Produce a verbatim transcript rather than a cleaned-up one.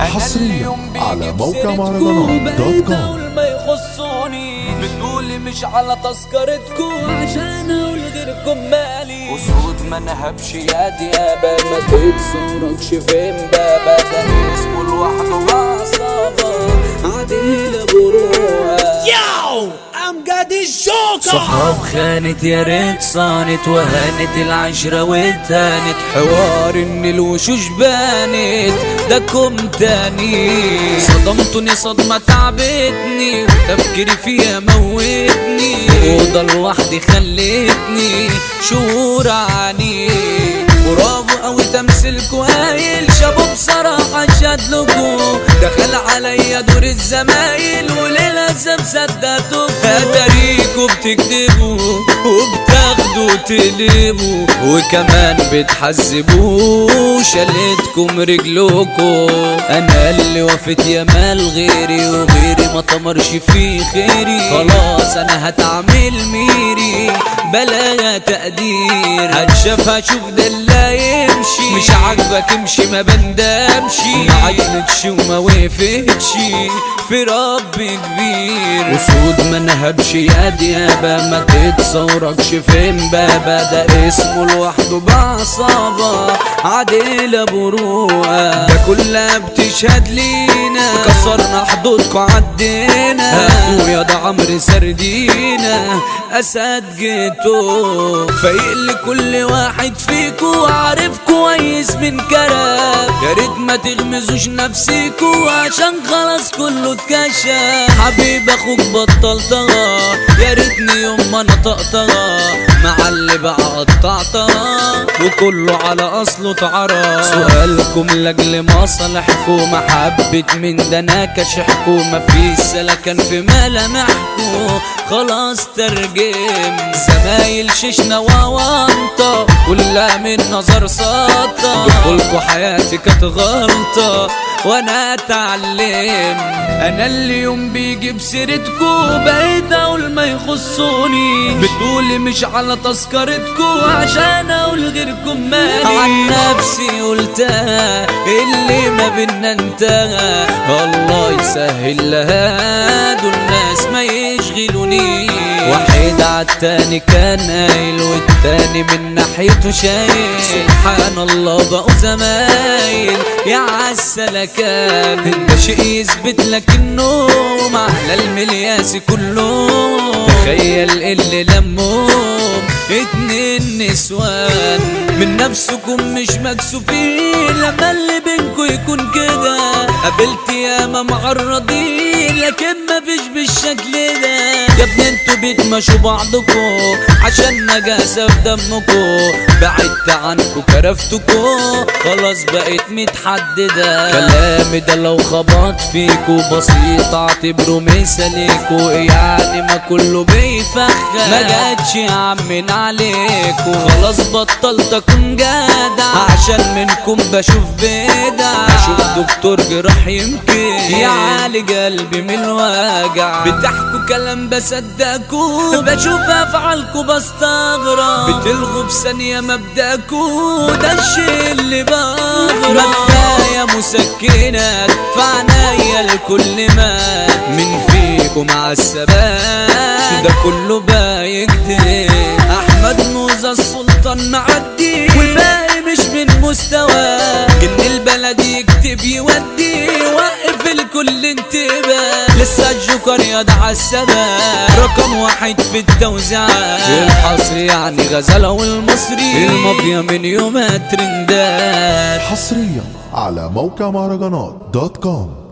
حصريا على موقع مهرجانات دوت كوم. ما يخصوني بتقولي مش على تذكرتكم عشان اقول غيركم مالي وصوت ما نهبش يا ديابة ما تتصوركش في امبابة ده اسمه لوحده بعصابة عديلة بروها ياو امجد الجوكر صحاب خانت يا ريت صانت وهانت العشرة واتهانت حوار ان الوشوش بانت ده كوم تاني صدمتني صدمة تعبتني وتفكيري فيها موتني اوضة لوحدي خلتني شهور عني برافو اوي تمثيلكوا هايل شابو بصراحة شادلكوا دخل عليا دور الزمايل وللأسف صدقتوا اتاريكوا بتكدبوا وبتاخدوا تقلبوا وكمان بتحذبوا شالتكم رجلكوا انا اللي وفت يا مال غيري وغيري ما طمرش في خيري خلاص انا هتعمل ميري بلا تقدير هتشاف هشوف ده اللي يمشي مش عاجبك امشي ما بندمش ما عجبتش وما وقفتش في رب كبير وسود ما نهبش يا ديابة ما تتصوركش في امبابة ده اسمه لوحده بعصابة عديلة بروقة ده كلها بتشهد لينا كسرنا حدودكوا عدينا اخويا ده عمرو سردينا اسد جيتو فايق لكل واحد فيكو عارف كويس من كلام يا ريت ما تغمزوش نفسيكو عشان خلاص كله اتكشف حبيب اخوك بطلتها يا ريتني يوم ما نطقتها مع اللي بقى قطعتها وكله على اصله اتعرف سؤالكم لاجل مصالحكم محبة من ده انا كشحكو مفيش سلكان في ملامحكو خلاص ترجم زمايل ششنا ووانطة كلها من نظر ساطة دخولكوا حياتي كانت غلطة وانا اتعلم انا اللي يوم بيجي بسيرتكو بقيت اقول ما يخصوني بتقولي مش على تذكرتكو عشان اقول غيركم مالي عن نفسي قلتها اللي ما بينا انتهى الله يسهل لها دول ناس ما يشغلوني واحد عالتاني كان قايل والتاني من ناحيته شايل سبحان الله بقوا زمايل يا عالسلكان ده شيء يثبت لك النوم على الملياس كله تخيل اللي لمهم اتنين نسوان من نفسكم مش مكسوفين لما اللي بينكوا يكون كده قابلت ياما معرضين لكن مفيش بالشكل ده يا ابني انتوا بتمشوا بعضكوا عشان نجاسة في دمكوا بعدت عنكوا كرفتكوا خلاص بقيت متحددة كلامي ده لو خبط فيكوا بسيط اعتبره مثاليكوا يعني ما كله بيفخر ما جاتش يا عمين عليكوا خلاص بطلت اكون جدع عشان منكم بشوف بدع اشوف دكتور جراح يمكن يعالج قلبي من الوجع بتحكوا كلام بصدقكوا بشوف افعالكوا بستغرب بتلغوا بثانية مبدأكوا ده الشيء اللي بغرب ما كفاية مسكنات في عنايا الكل مات من فيكم مع الثبات ده كله بايكدب احمد موزة السلطان معدي والباقي مش من مستوى جن البلد يكتب يودي وقف الكل انتباه لسه الجوكر يا عالثبات رقم واحد في التوزيعات الحصري يعني غزالة والمصري المافيا من يومها ترندات حصريا على موقع مهرجانات دوت كوم.